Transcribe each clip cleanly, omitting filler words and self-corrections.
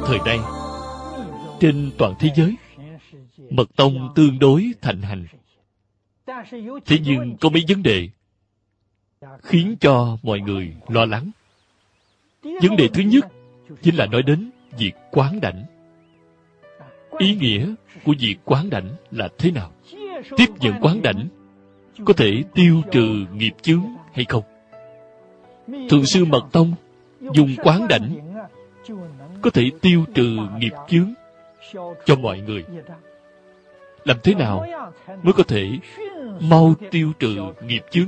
Thời nay, trên toàn thế giới, mật tông tương đối thịnh hành. Thế nhưng có mấy vấn đề khiến cho mọi người lo lắng. Vấn đề thứ nhất chính là nói đến việc quán đảnh. Ý nghĩa của việc quán đảnh là thế nào? Tiếp nhận quán đảnh có thể tiêu trừ nghiệp chướng hay không? Thượng sư Mật Tông dùng quán đảnh có thể tiêu trừ nghiệp chướng cho mọi người. Làm thế nào mới có thể mau tiêu trừ nghiệp chướng?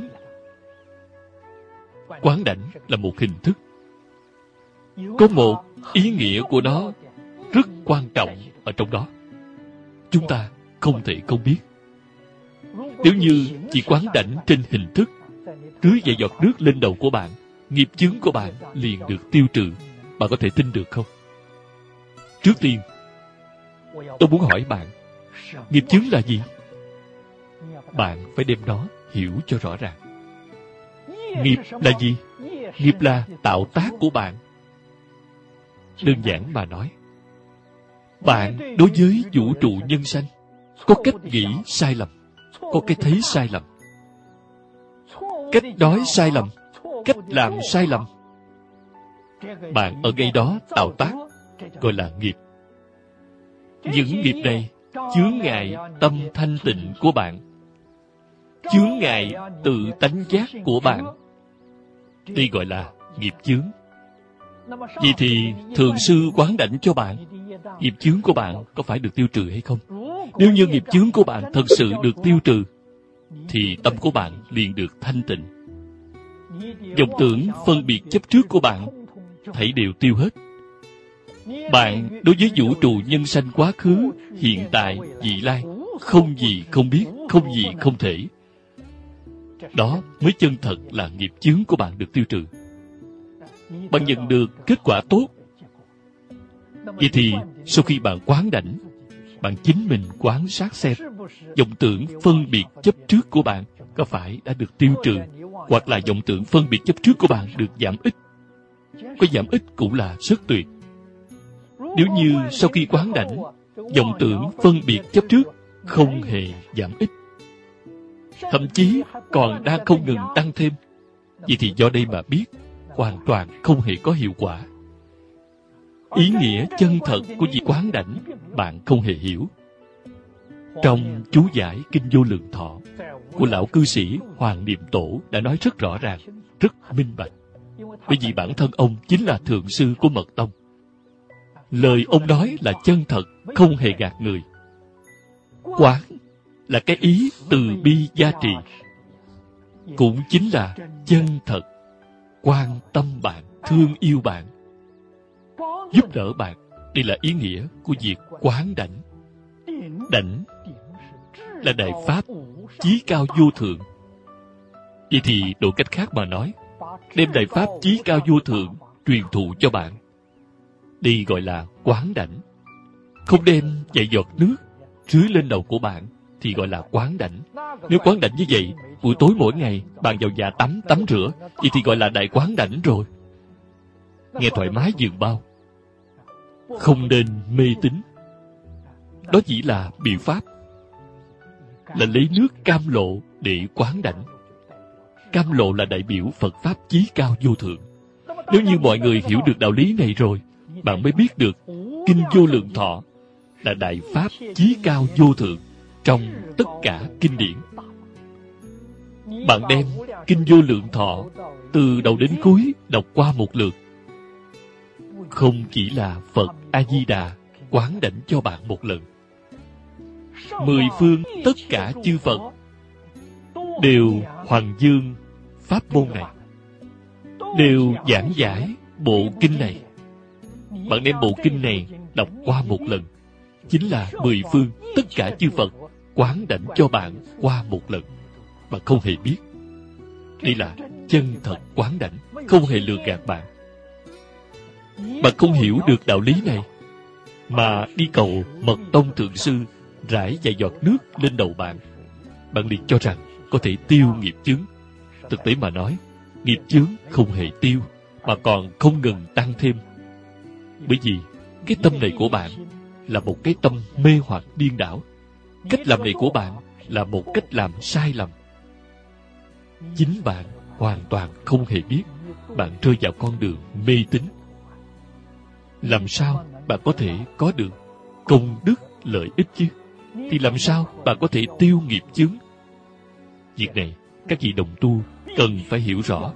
Quán đảnh là một hình thức, có một ý nghĩa của nó rất quan trọng ở trong đó. Chúng ta không thể không biết. Nếu như chỉ quán đảnh trên hình thức, rưới vài giọt nước lên đầu của bạn, nghiệp chướng của bạn liền được tiêu trừ. Bạn có thể tin được không? Trước tiên, tôi muốn hỏi bạn, nghiệp chướng là gì? Bạn phải đem nó hiểu cho rõ ràng. Nghiệp là gì? Nghiệp là tạo tác của bạn. Đơn giản mà nói, bạn đối với vũ trụ nhân sanh có cách nghĩ sai lầm, có cái thấy sai lầm, cách nói sai lầm, cách làm sai lầm. Bạn ở ngay đó tạo tác, gọi là nghiệp. Những nghiệp này chướng ngại tâm thanh tịnh của bạn, chướng ngại tự tánh giác của bạn. Đây gọi là nghiệp chướng. Vậy thì Thượng sư quán đảnh cho bạn, nghiệp chướng của bạn có phải được tiêu trừ hay không? Nếu như nghiệp chướng của bạn thật sự được tiêu trừ, thì tâm của bạn liền được thanh tịnh. Vọng tưởng phân biệt chấp trước của bạn thảy đều tiêu hết. Bạn đối với vũ trụ nhân sanh quá khứ, hiện tại, vị lai, không gì không biết, không gì không thể. Đó mới chân thật là nghiệp chướng của bạn được tiêu trừ. Bạn nhận được kết quả tốt. Vậy thì sau khi bạn quán đảnh, bạn chính mình quan sát xem vọng tưởng phân biệt chấp trước của bạn có phải đã được tiêu trừ, hoặc là vọng tưởng phân biệt chấp trước của bạn được giảm ít. Có giảm ít cũng là rất tuyệt. Nếu như sau khi quán đảnh, vọng tưởng phân biệt chấp trước không hề giảm ít, thậm chí còn đang không ngừng tăng thêm, vậy thì do đây mà biết hoàn toàn không hề có hiệu quả. Ý nghĩa chân thật của việc quán đảnh bạn không hề hiểu. Trong chú giải Kinh Vô Lượng Thọ của lão cư sĩ Hoàng Niệm Tổ đã nói rất rõ ràng, rất minh bạch. Bởi vì bản thân ông chính là thượng sư của Mật Tông. Lời ông nói là chân thật, không hề gạt người. Quán là cái ý từ bi gia trì, cũng chính là chân thật quan tâm bạn, thương yêu bạn, giúp đỡ bạn. Đây là ý nghĩa của việc quán đảnh. Đảnh là đại pháp chí cao vô thượng. Vậy thì đổi cách khác mà nói, đem đại pháp chí cao vô thượng truyền thụ cho bạn, đây gọi là quán đảnh. Không đem vài giọt nước rưới lên đầu của bạn thì gọi là quán đảnh. Nếu quán đảnh như vậy, buổi tối mỗi ngày bạn vào nhà tắm rửa, vậy thì gọi là đại quán đảnh rồi. Nghe thoải mái dường bao. Không nên mê tín. Đó chỉ là biện pháp, là lấy nước cam lộ để quán đảnh. Cam lộ là đại biểu Phật Pháp chí cao vô thượng. Nếu như mọi người hiểu được đạo lý này rồi, bạn mới biết được Kinh Vô Lượng Thọ là đại pháp chí cao vô thượng trong tất cả kinh điển. Bạn đem Kinh Vô Lượng Thọ từ đầu đến cuối đọc qua một lượt, không chỉ là Phật A-di-đà quán đảnh cho bạn một lần, 10 phương tất cả chư Phật đều hoằng dương pháp môn này, đều giảng giải bộ kinh này. Bạn đem bộ kinh này đọc qua một lần, chính là 10 phương tất cả chư Phật quán đảnh cho bạn qua một lần. Bạn không hề biết. Đây là chân thật quán đảnh, không hề lừa gạt bạn. Bạn không hiểu được đạo lý này mà đi cầu Mật Tông Thượng Sư rải vài giọt nước lên đầu bạn, bạn liền cho rằng có thể tiêu nghiệp chướng. Thực tế mà nói, nghiệp chướng không hề tiêu, mà còn không ngừng tăng thêm. Bởi vì cái tâm này của bạn là một cái tâm mê hoặc điên đảo. Cách làm này của bạn là một cách làm sai lầm. Chính bạn hoàn toàn không hề biết bạn rơi vào con đường mê tín. Làm sao bạn có thể có được công đức lợi ích chứ? Thì làm sao bạn có thể tiêu nghiệp chướng? Việc này các vị đồng tu cần phải hiểu rõ.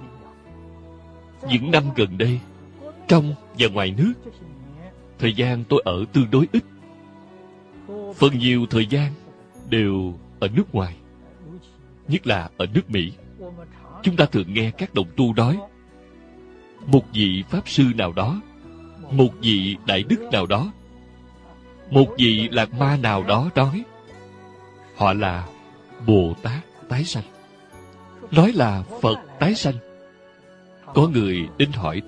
Những năm gần đây, trong và ngoài nước, thời gian tôi ở tương đối ít. Phần nhiều thời gian đều ở nước ngoài, nhất là ở nước Mỹ. Chúng ta thường nghe các đồng tu nói, một vị Pháp Sư nào đó, một vị Đại Đức nào đó, một vị Lạc Ma nào đó nói, họ là Bồ Tát tái sanh, nói là Phật tái sanh. Có người đến hỏi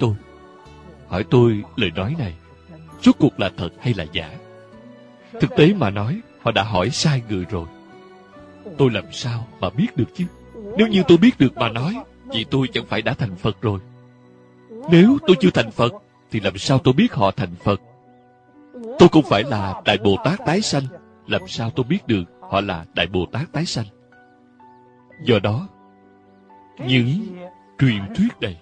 tôi lời nói này, rốt cuộc là thật hay là giả? Thực tế mà nói, họ đã hỏi sai người rồi. Tôi làm sao mà biết được chứ? Nếu như tôi biết được mà nói, thì tôi chẳng phải đã thành Phật rồi. Nếu tôi chưa thành Phật, thì làm sao tôi biết họ thành Phật? Tôi không phải là Đại Bồ Tát tái sanh, làm sao tôi biết được họ là Đại Bồ Tát tái sanh? Do đó, những truyền thuyết này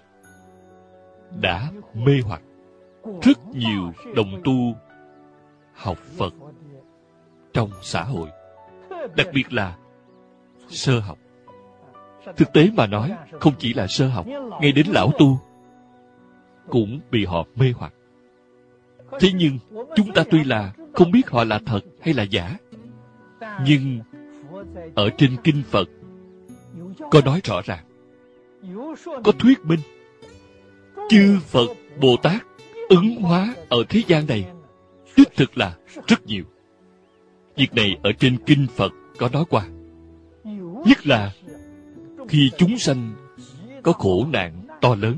đã mê hoặc rất nhiều đồng tu học Phật trong xã hội, đặc biệt là sơ học. Thực tế mà nói, không chỉ là sơ học, ngay đến lão tu cũng bị họ mê hoặc. Thế nhưng, chúng ta tuy là không biết họ là thật hay là giả, nhưng ở trên kinh Phật có nói rõ ràng, có thuyết minh chư Phật Bồ Tát ứng hóa ở thế gian này đích thực là rất nhiều. Việc này ở trên kinh Phật có nói qua. Nhất là khi chúng sanh có khổ nạn to lớn,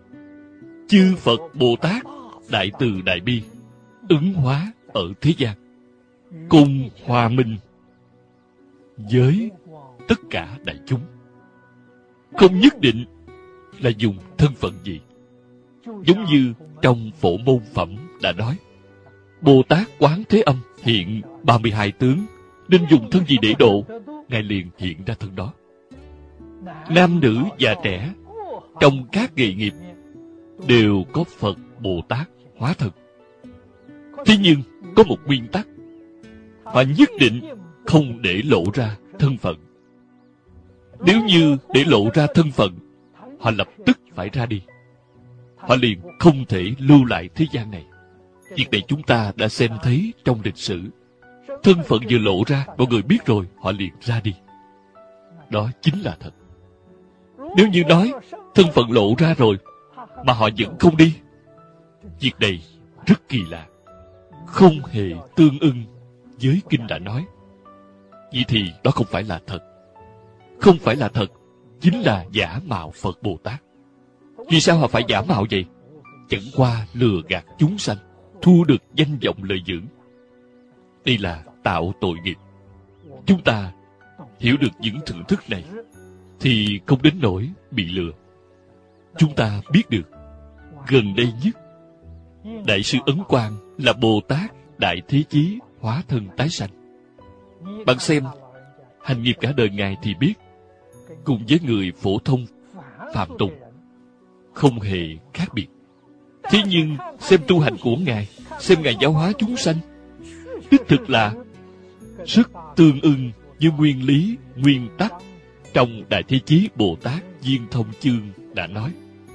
chư Phật Bồ Tát đại từ đại bi ứng hóa ở thế gian, cùng hòa minh với tất cả đại chúng. Không nhất định là dùng thân phận gì. Giống như trong Phổ Môn Phẩm đã nói, Bồ Tát Quán Thế Âm hiện 32 tướng, nên dùng thân gì để độ, Ngài liền hiện ra thân đó. Nam nữ già trẻ trong các nghề nghiệp đều có Phật Bồ Tát hóa thân. Thế nhưng có một nguyên tắc, họ nhất định không để lộ ra thân phận. Nếu như để lộ ra thân phận, họ lập tức phải ra đi. Họ liền không thể lưu lại thế gian này. Việc này chúng ta đã xem thấy trong lịch sử. Thân phận vừa lộ ra, mọi người biết rồi, họ liền ra đi. Đó chính là thật. Nếu như nói thân phận lộ ra rồi mà họ vẫn không đi, việc này rất kỳ lạ, không hề tương ưng với kinh đã nói. Vậy thì đó không phải là thật. Không phải là thật, chính là giả mạo Phật Bồ Tát. Vì sao họ phải giả mạo vậy? Chẳng qua lừa gạt chúng sanh, thu được danh vọng lợi dưỡng. Đây là tạo tội nghiệp. Chúng ta hiểu được những thưởng thức này thì không đến nỗi bị lừa. Chúng ta biết được, gần đây nhất, Đại sư Ấn Quang là Bồ Tát Đại Thế Chí hóa thân tái sanh. Bạn xem, hành nghiệp cả đời Ngài thì biết, cùng với người phổ thông, phàm tục, không hề khác biệt. Thế nhưng, xem tu hành của Ngài, xem Ngài giáo hóa chúng sanh, đích thực là rất tương ưng với nguyên lý, nguyên tắc trong Đại Thế Chí Bồ Tát Viên Thông Chương đã nói.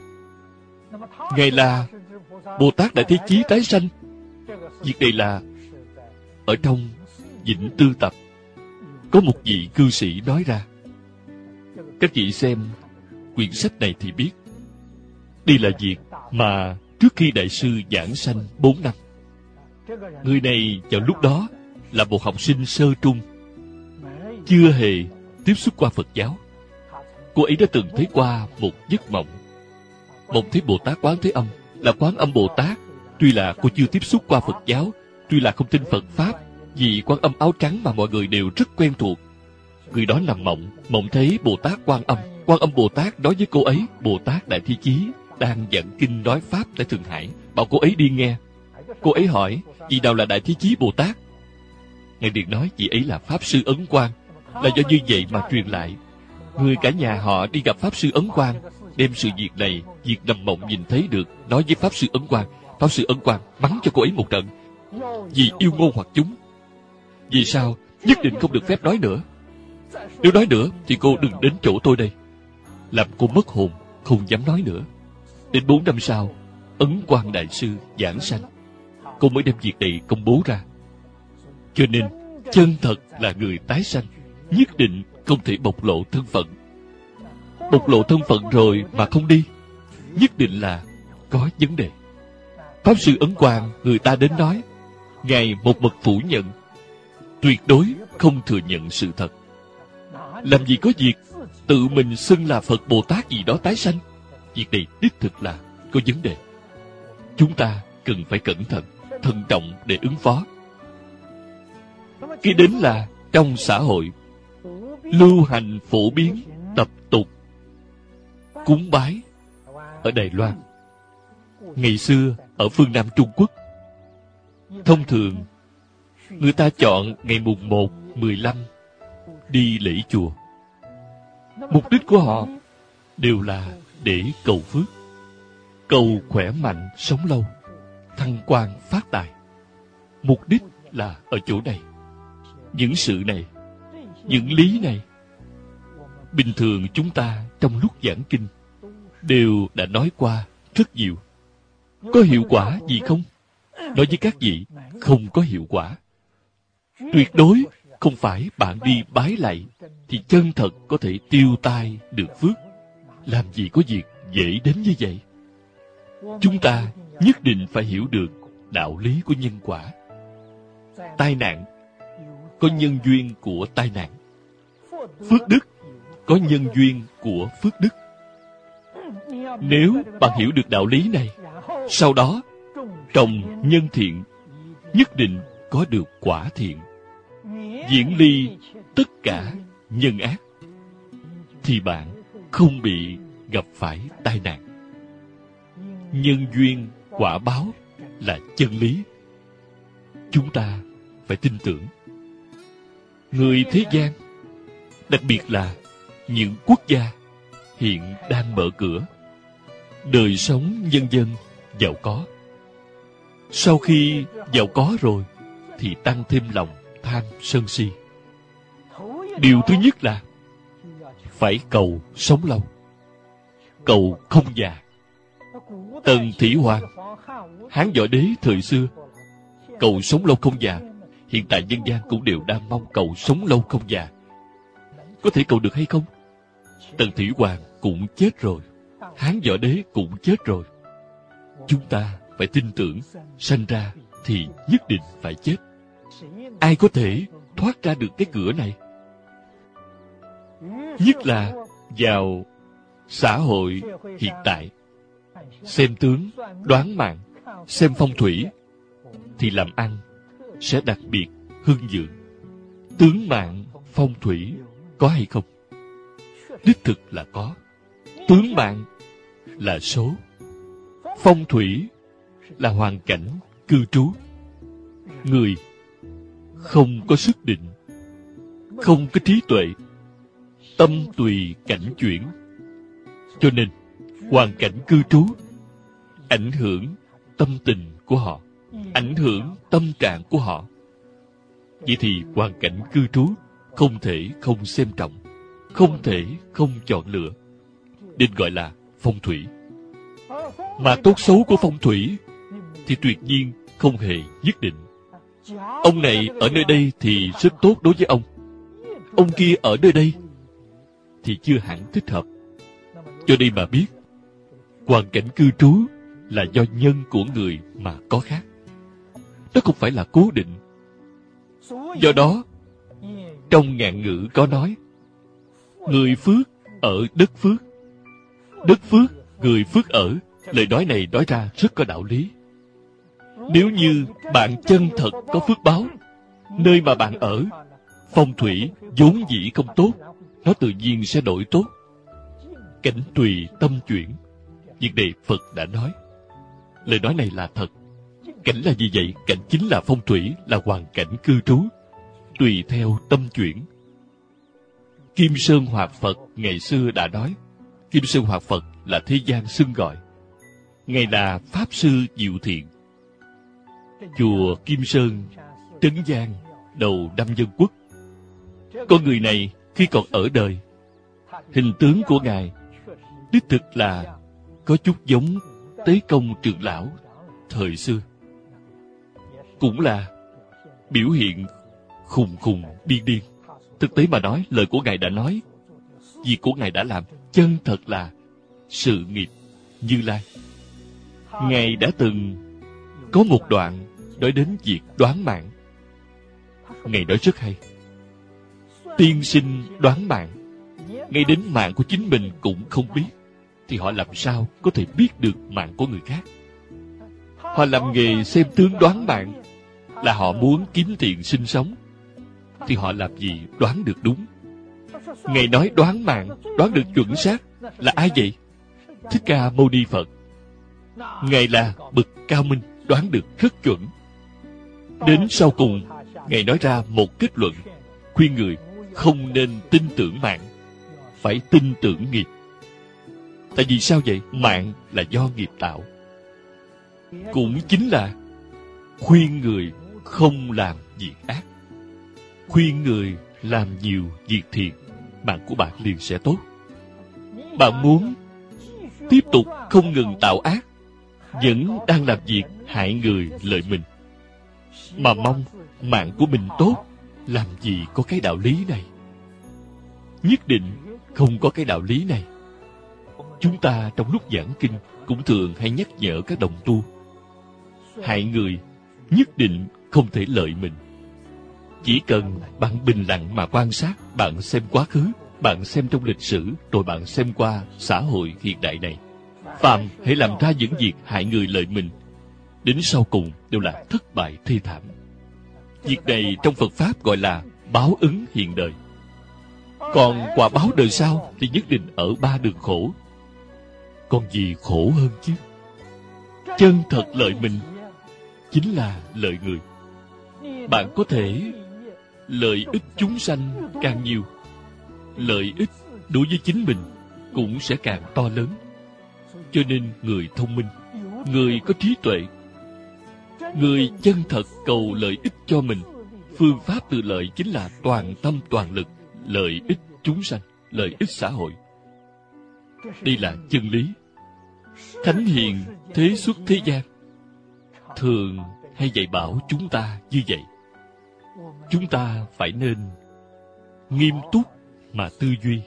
Ngài là Bồ Tát Đại Thế Chí tái sanh. Việc này là ở trong Vĩnh Tư Tập có một vị cư sĩ nói ra. Các vị xem quyển sách này thì biết, đây là việc mà trước khi Đại sư giảng sanh 4 năm, người này vào lúc đó là một học sinh sơ trung, chưa hề tiếp xúc qua Phật giáo. Cô ấy đã từng thấy qua một giấc mộng. Mộng thấy Bồ Tát Quán Thế Âm là Quán Âm Bồ Tát. Tuy là cô chưa tiếp xúc qua Phật giáo, tuy là không tin Phật Pháp, vì Quan Âm áo trắng mà mọi người đều rất quen thuộc. Người đó nằm mộng thấy Bồ Tát Quan Âm. Quan Âm Bồ Tát nói với cô ấy, Bồ Tát Đại Thế Chí đang giảng kinh nói Pháp tại Thượng Hải, bảo cô ấy đi nghe. Cô ấy hỏi, vị nào là Đại Thế Chí Bồ Tát? Ngài liền nói, vị ấy là Pháp Sư Ấn Quang. Là do như vậy mà truyền lại. Người cả nhà họ đi gặp Pháp Sư Ấn Quang, đem sự việc này, việc nằm mộng nhìn thấy được, nói với Pháp Sư Ấn Quang. Pháp Sư Ấn Quang mắng cho cô ấy một trận, vì yêu ngôn hoặc chúng. Vì sao nhất định không được phép nói nữa? Nếu nói nữa thì cô đừng đến chỗ tôi đây. Làm cô mất hồn, không dám nói nữa. Đến 4 năm sau, Ấn Quang Đại Sư giảng sanh, cô mới đem việc này công bố ra. Cho nên chân thật là người tái sanh, nhất định không thể bộc lộ thân phận. Bộc lộ thân phận rồi mà không đi, nhất định là có vấn đề. Pháp Sư Ấn Quang, người ta đến nói, Ngài một mực phủ nhận, tuyệt đối không thừa nhận sự thật. Làm gì có việc tự mình xưng là Phật Bồ Tát gì đó tái sanh. Việc này đích thực là có vấn đề. Chúng ta cần phải cẩn thận, thận trọng để ứng phó. Cái đến là trong xã hội lưu hành phổ biến tập tục cúng bái. Ở Đài Loan, ngày xưa ở phương Nam Trung Quốc, thông thường người ta chọn ngày mùng 1, 15 đi lễ chùa. Mục đích của họ đều là để cầu phước, cầu khỏe mạnh, sống lâu, thăng quan phát tài. Mục đích là ở chỗ này. Những sự này, những lý này, bình thường chúng ta trong lúc giảng kinh đều đã nói qua rất nhiều. Có hiệu quả gì không? Nói với các vị, không có hiệu quả. Tuyệt đối không phải bạn đi bái lạy thì chân thật có thể tiêu tai được phước. Làm gì có việc dễ đến như vậy. Chúng ta nhất định phải hiểu được đạo lý của nhân quả. Tai nạn có nhân duyên của tai nạn, phước đức có nhân duyên của phước đức. Nếu bạn hiểu được đạo lý này, sau đó trồng nhân thiện, nhất định có được quả thiện, viễn ly tất cả nhân ác, thì bạn không bị gặp phải tai nạn. Nhân duyên quả báo là chân lý, chúng ta phải tin tưởng. Người thế gian, đặc biệt là những quốc gia hiện đang mở cửa, đời sống nhân dân giàu có. Sau khi giàu có rồi thì tăng thêm lòng tham sân si. Điều thứ nhất là phải cầu sống lâu, cầu không già. Tần Thủy Hoàng, Hán Võ Đế thời xưa cầu sống lâu không già. Hiện tại dân gian cũng đều đang mong cầu sống lâu không già. Có thể cầu được hay không? Tần Thủy Hoàng cũng chết rồi, Hán Võ Đế cũng chết rồi. Chúng ta phải tin tưởng, sanh ra thì nhất định phải chết. Ai có thể thoát ra được cái cửa này? Nhất là vào xã hội hiện tại, xem tướng, đoán mạng, xem phong thủy, thì làm ăn sẽ đặc biệt hưng vượng. Tướng mạng, phong thủy có hay không? Đích thực là có. Tướng mạng là số, phong thủy là hoàn cảnh cư trú. Người không có sức định, không có trí tuệ, tâm tùy cảnh chuyển, cho nên hoàn cảnh cư trú ảnh hưởng tâm tình của họ, ảnh hưởng tâm trạng của họ. Vậy thì hoàn cảnh cư trú không thể không xem trọng, không thể không chọn lựa, nên gọi là phong thủy. Mà tốt xấu của phong thủy thì tuyệt nhiên không hề nhất định. Ông này ở nơi đây thì rất tốt đối với ông kia ở nơi đây thì chưa hẳn thích hợp. Cho nên mà biết, hoàn cảnh cư trú là do nhân của người mà có khác. Nó không phải là cố định. Do đó, trong ngạn ngữ có nói, người phước ở đất phước, đất phước người phước ở. Lời nói này nói ra rất có đạo lý. Nếu như bạn chân thật có phước báo, nơi mà bạn ở, phong thủy vốn dĩ không tốt, nó tự nhiên sẽ đổi tốt. Cảnh tùy tâm chuyển. Việc này Phật đã nói. Lời nói này là thật. Cảnh là gì vậy? Cảnh chính là phong thủy, là hoàn cảnh cư trú, tùy theo tâm chuyển. Kim Sơn Hoạt Phật ngày xưa đã nói, Kim Sơn Hoạt Phật là thế gian xưng gọi. Ngài là Pháp Sư Diệu Thiện. Chùa Kim Sơn, Trấn Giang, đầu Năm Dân Quốc. Con người này khi còn ở đời, hình tướng của Ngài đích thực là có chút giống Tế Công trưởng lão thời xưa. Cũng là biểu hiện khùng khùng điên điên. Thực tế mà nói, lời của Ngài đã nói, việc của Ngài đã làm, chân thật là sự nghiệp Như Lai. Ngài đã từng có một đoạn nói đến việc đoán mạng. Ngài nói rất hay. Tiên sinh đoán mạng, ngay đến mạng của chính mình cũng không biết, thì họ làm sao có thể biết được mạng của người khác? Họ làm nghề xem tướng đoán mạng, là họ muốn kiếm tiền sinh sống, thì họ làm gì đoán được đúng? Ngài nói đoán mạng, đoán được chuẩn xác, là ai vậy? Thích Ca Mâu Ni Phật. Ngài là bậc cao minh, đoán được rất chuẩn. Đến sau cùng, Ngài nói ra một kết luận, khuyên người không nên tin tưởng mạng, phải tin tưởng nghiệp. Tại vì sao vậy? Mạng là do nghiệp tạo. Cũng chính là khuyên người không làm việc ác, khuyên người làm nhiều việc thiện, mạng của bạn liền sẽ tốt. Bạn muốn tiếp tục không ngừng tạo ác, vẫn đang làm việc hại người lợi mình, mà mong mạng của mình tốt, làm gì có cái đạo lý này? Nhất định không có cái đạo lý này. Chúng ta trong lúc giảng kinh cũng thường hay nhắc nhở các đồng tu, hại người nhất định không thể lợi mình. Chỉ cần bạn bình lặng mà quan sát, bạn xem quá khứ, bạn xem trong lịch sử, rồi bạn xem qua xã hội hiện đại này, phàm hãy làm ra những việc hại người lợi mình, đến sau cùng đều là thất bại thê thảm. Việc này trong Phật Pháp gọi là báo ứng hiện đời. Còn quả báo đời sau thì nhất định ở ba đường khổ. Còn gì khổ hơn chứ? Chân thật lợi mình chính là lợi người. Bạn có thể lợi ích chúng sanh càng nhiều, lợi ích đối với chính mình cũng sẽ càng to lớn. Cho nên người thông minh, người có trí tuệ, người chân thật cầu lợi ích cho mình, phương pháp tự lợi chính là toàn tâm toàn lực lợi ích chúng sanh, lợi ích xã hội. Đây là chân lý. Thánh hiền thế xuất thế gian thường hay dạy bảo chúng ta như vậy. Chúng ta phải nên nghiêm túc mà tư duy,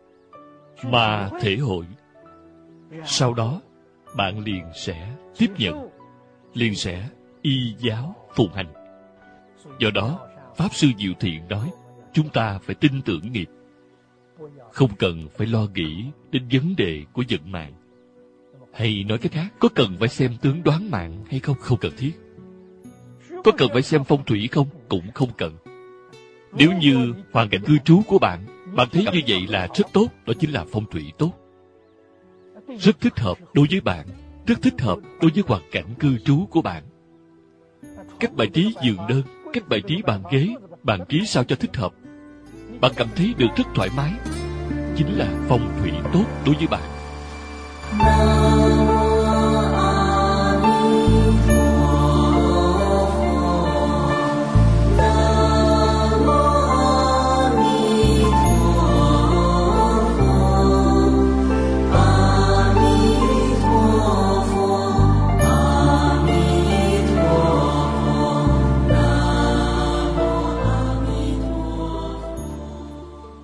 mà thể hội. Sau đó bạn liền sẽ tiếp nhận, liền sẽ y giáo phụng hành. Do đó Pháp Sư Diệu Thiện nói, chúng ta phải tin tưởng nghiệp, không cần phải lo nghĩ đến vấn đề của vận mạng. Hay nói cách khác, có cần phải xem tướng đoán mạng hay không? Không cần thiết. Có cần phải xem phong thủy không? Cũng không cần. Nếu như hoàn cảnh cư trú của bạn thấy như vậy là rất tốt, đó chính là phong thủy tốt, rất thích hợp đối với bạn, rất thích hợp đối với hoàn cảnh cư trú của bạn. Cách bài trí giường đơn, cách bài trí bàn ghế, bàn trí sao cho thích hợp, bạn cảm thấy được rất thoải mái, chính là phong thủy tốt đối với bạn.